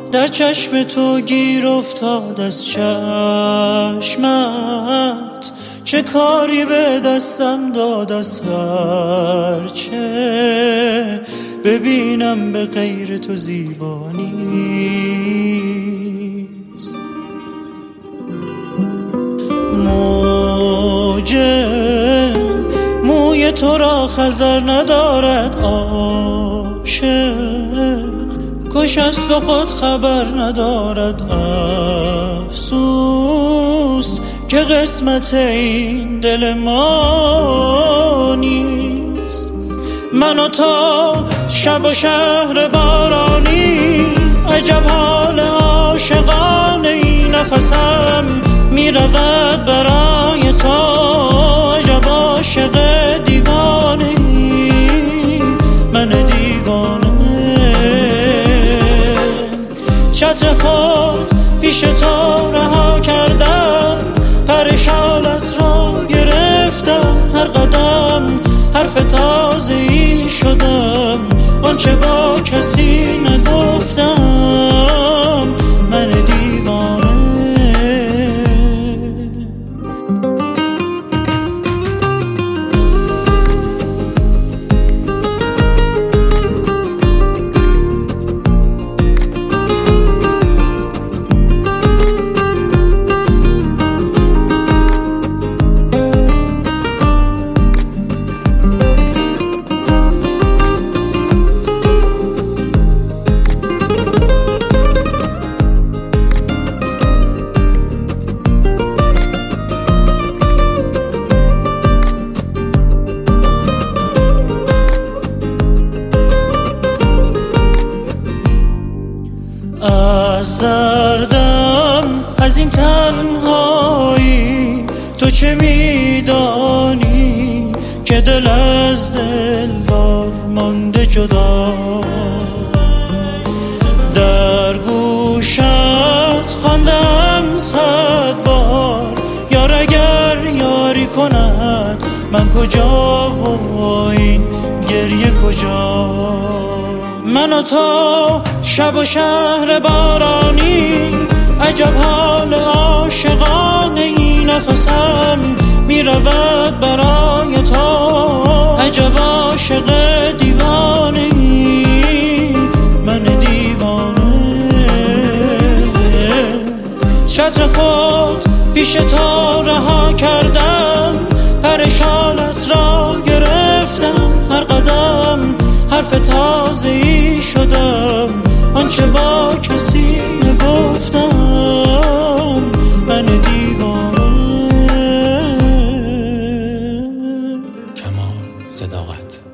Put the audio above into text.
در چشم تو گیر افتاد از چشمت، چه کاری به دستم داد از هرچه ببینم به غیر تو زیبا نیست. موی تو را خضر ندارد عاشق، کش است و خود خبر ندارد افسوس که قسمت این دل ما نیست. من و تو شب و شهر بارانی، عجب حال عاشقان این نفسم میرود برای تو، عجب عاشق دیوانه من دیوانه. چتر خود پیش تو رها کردم، پرشالت را گرفتم، هر قدم حرف تازه‌ای شدم، آنچه با کسی نگفتم من دیوانه. از دردم از این تنهایی تو چه میدانی که دل از دلدار مانده جدا. در گوشت خواندم 100 بار یار اگر یاری کند، من کجا و این گریه کجا. من و تو شب و شهر بارانی، عجب حال عاشقان این نفسم میرود برای تو، عجب عاشق دیوانه من دیوانه. چتر خود پیش تو رها کردم، پرشالت را گرفتم، هر قدم حرف تازه‌ای شدم، آنچه با کسی نگفتم من دیوانه. کمال صداقت